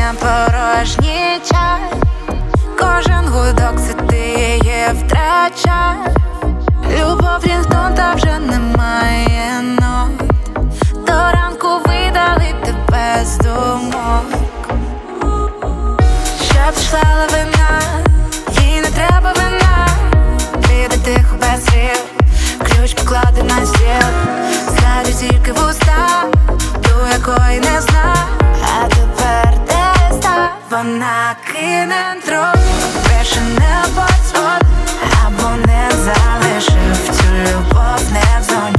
не порожній чай. Кожен гудок це ти її втрачай. Любов рінгтон, та вже немає нот. До ранку видали тебе з думок. Щоб пішла лавина, їй не треба вина. Піде тихо без слів, ключ поклади на стіл. Згадуй тільки вуста, ту, якої не зна. А тепер де ста? Вона кине трохи, більше не подзвон, або не залишив цю любов не в зоні.